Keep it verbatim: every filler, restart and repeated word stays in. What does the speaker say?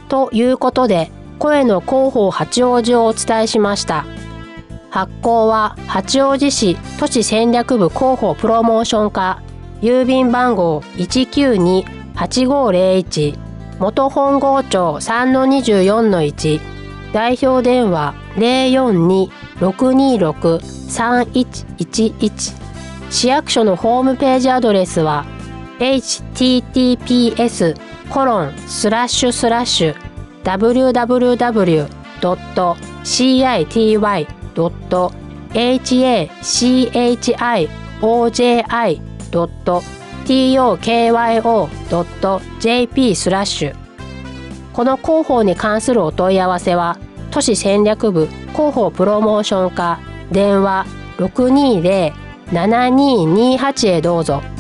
ということで、声の広報八王子をお伝えしました。発行は八王子市都市戦略部広報プロモーション課、郵便番号 いちきゅうにはちごゼロいち、元本郷町 さんのにじゅうよんのいち、代表電話 ゼロよんに ろくにろく さんいちいちいち、市役所のホームページアドレスは エイチティーティーピーエスコロンスラッシュスラッシュダブリューダブリューダブリュードットシーアイティーワイドットエイチエーシーエイチアイオージェーアイドットトーキョードットジェーピースラッシュ。この広報に関するお問い合わせは都市戦略部広報プロモーション課電話ろくにゼロ ななにーにーはちへどうぞ。